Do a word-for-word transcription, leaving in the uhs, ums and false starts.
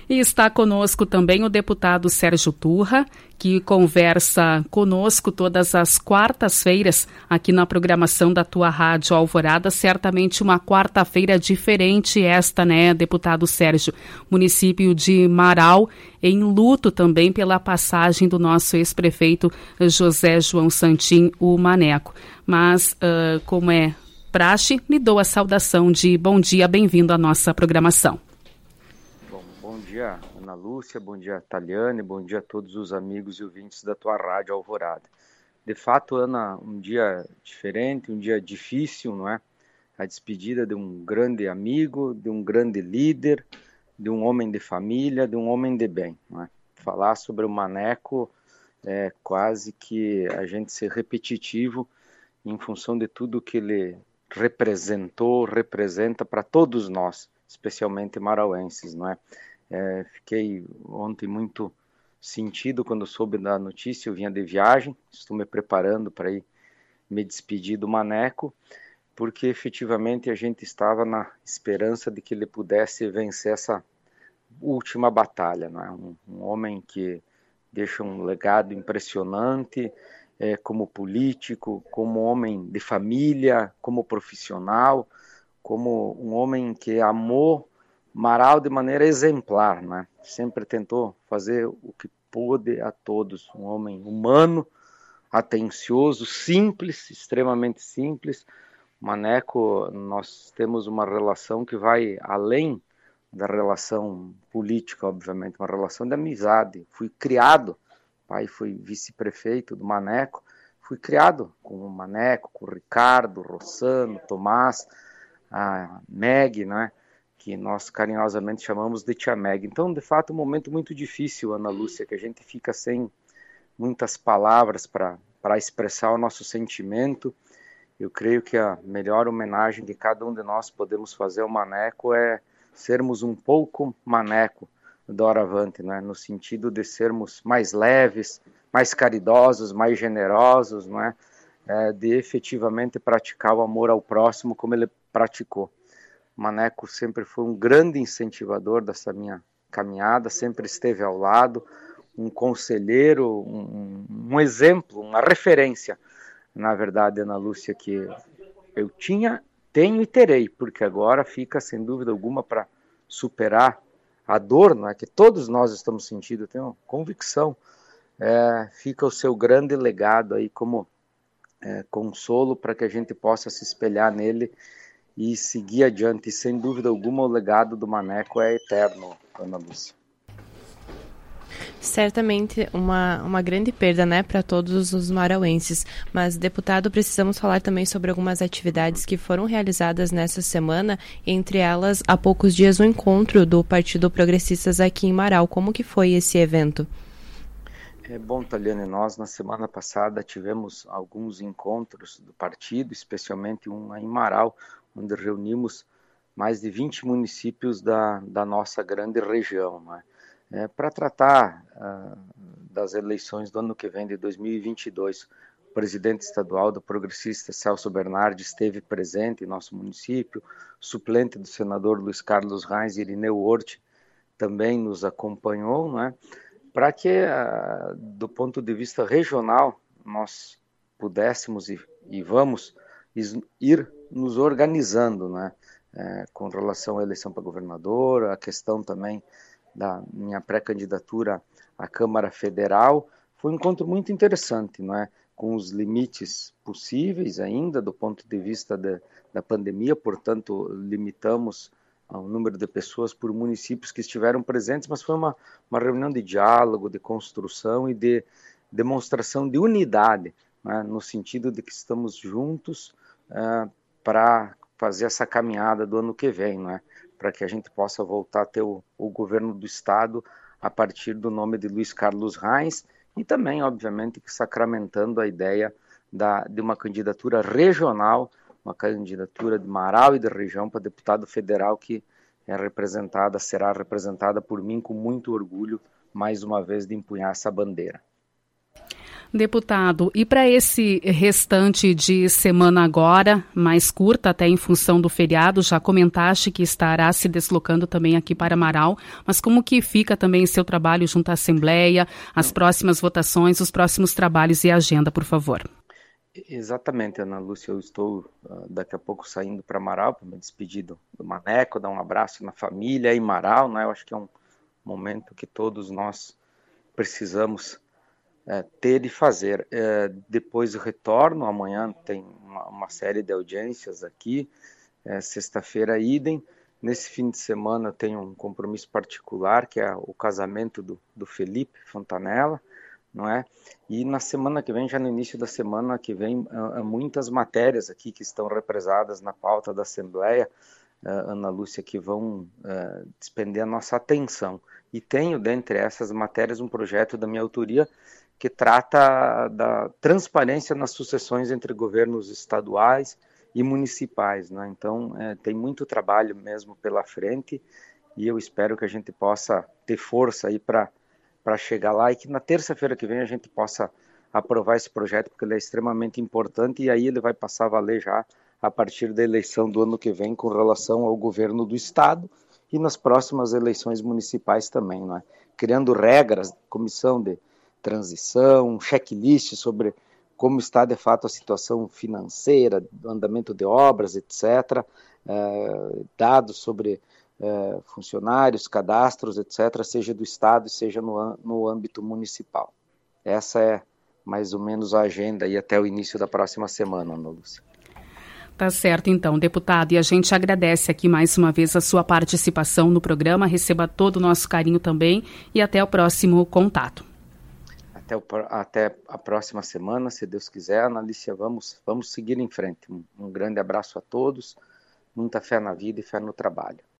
E está conosco também o deputado Sérgio Turra, que conversa conosco todas as quartas-feiras aqui na programação da tua Rádio Alvorada. Certamente uma quarta-feira diferente esta, né, deputado Sérgio? Município de Marau em luto também pela passagem do nosso ex-prefeito José João Santim, o Maneco. Mas, uh, como é praxe, lhe dou a saudação de bom dia, bem-vindo à nossa programação. Bom, bom dia, Ana Lúcia, bom dia, Taliane, bom dia a todos os amigos e ouvintes da tua Rádio Alvorada. De fato, Ana, um dia diferente, um dia difícil, não é? A despedida de um grande amigo, de um grande líder, de um homem de família, de um homem de bem, não é? Falar sobre o Maneco é quase que a gente ser repetitivo em função de tudo que ele representou, representa para todos nós, especialmente marauenses, não é? É, fiquei ontem muito sentido quando soube da notícia. Eu vinha de viagem, estou me preparando para ir me despedir do Maneco, porque efetivamente a gente estava na esperança de que ele pudesse vencer essa última batalha, não é? Um, um homem que deixa um legado impressionante, é, como político, como homem de família, como profissional, como um homem que amou Marau de maneira exemplar, né? Sempre tentou fazer o que pôde a todos, um homem humano, atencioso, simples, extremamente simples. Maneco, nós temos uma relação que vai além da relação política, obviamente, uma relação de amizade. Fui criado, pai foi vice-prefeito do Maneco, fui criado com o Maneco, com o Ricardo, Rossano, Tomás, a Meg, né, que nós carinhosamente chamamos de Tia Meg. Então, de fato, um momento muito difícil, Ana Lúcia, que a gente fica sem muitas palavras para para expressar o nosso sentimento. Eu creio que a melhor homenagem que cada um de nós podemos fazer ao Maneco é sermos um pouco Maneco doravante, né? No sentido de sermos mais leves, mais caridosos, mais generosos, não é? É, de efetivamente praticar o amor ao próximo como ele praticou. O Maneco sempre foi um grande incentivador dessa minha caminhada, sempre esteve ao lado, um conselheiro, um, um exemplo, uma referência, na verdade, Ana Lúcia, que eu tinha, tenho e terei, porque agora fica, sem dúvida alguma, para superar a dor, não é, que todos nós estamos sentindo, eu tenho convicção, é, fica o seu grande legado aí como é, consolo para que a gente possa se espelhar nele e seguir adiante. E, sem dúvida alguma, o legado do Maneco é eterno, Ana Lúcia. Certamente uma, uma grande perda, né, para todos os marauenses. Mas, deputado, precisamos falar também sobre algumas atividades que foram realizadas nessa semana, entre elas, há poucos dias, o encontro do Partido Progressistas aqui em Marau. Como que foi esse evento? É bom, Taliane, nós na semana passada tivemos alguns encontros do partido, especialmente um em Marau, onde reunimos mais de vinte municípios da, da nossa grande região, né? É, para tratar uh, das eleições do ano que vem, de dois mil e vinte e dois. O presidente estadual do Progressista, Celso Bernardi, esteve presente em nosso município, o suplente do senador Luiz Carlos Reis, Irineu Hort, também nos acompanhou, né, para que, uh, do ponto de vista regional, nós pudéssemos e, e vamos ir nos organizando, né, é, com relação à eleição para governador, a questão também da minha pré-candidatura à Câmara Federal. Foi um encontro muito interessante, não é? Com os limites possíveis ainda do ponto de vista de, da pandemia, portanto, limitamos o número de pessoas por municípios que estiveram presentes, mas foi uma, uma reunião de diálogo, de construção e de demonstração de unidade, né? No sentido de que estamos juntos uh, para fazer essa caminhada do ano que vem, não é? Para que a gente possa voltar a ter o, o governo do Estado a partir do nome de Luiz Carlos Reis e também, obviamente, sacramentando a ideia da, de uma candidatura regional, uma candidatura de Marau e da região para deputado federal que é representada, será representada por mim com muito orgulho, mais uma vez, de empunhar essa bandeira. Deputado, e para esse restante de semana agora, mais curta até em função do feriado, já comentaste que estará se deslocando também aqui para Marau, mas como que fica também seu trabalho junto à Assembleia, as próximas votações, os próximos trabalhos e agenda, por favor? Exatamente, Ana Lúcia, eu estou uh, daqui a pouco saindo para Marau para me despedir do, do Maneco, dar um abraço na família em Marau, né? Eu acho que é um momento que todos nós precisamos É, ter e fazer. É, depois eu retorno, amanhã tem uma, uma série de audiências aqui, é, sexta-feira idem. Nesse fim de semana eu tenho um compromisso particular, que é o casamento do, do Felipe Fontanella, não é? E na semana que vem, já no início da semana que vem, há muitas matérias aqui que estão represadas na pauta da Assembleia, Ana Lúcia, que vão uh, despender a nossa atenção. E tenho, dentre essas matérias, um projeto da minha autoria que trata da transparência nas sucessões entre governos estaduais e municipais, né? Então, é, tem muito trabalho mesmo pela frente e eu espero que a gente possa ter força aí para para chegar lá e que na terça-feira que vem a gente possa aprovar esse projeto, porque ele é extremamente importante e aí ele vai passar a valer já a partir da eleição do ano que vem com relação ao governo do estado e nas próximas eleições municipais também, não é? Criando regras, comissão de transição, um checklist sobre como está de fato a situação financeira, andamento de obras, etcétera, eh, dados sobre eh, funcionários, cadastros, etcétera, seja do estado, seja no, no âmbito municipal. Essa é mais ou menos a agenda aí até o início da próxima semana, Ana Lúcia. Tá certo, então, deputado, e a gente agradece aqui mais uma vez a sua participação no programa, receba todo o nosso carinho também e até o próximo contato. Até, o, até a próxima semana, se Deus quiser, Analícia, vamos, vamos seguir em frente. Um, um grande abraço a todos, muita fé na vida e fé no trabalho.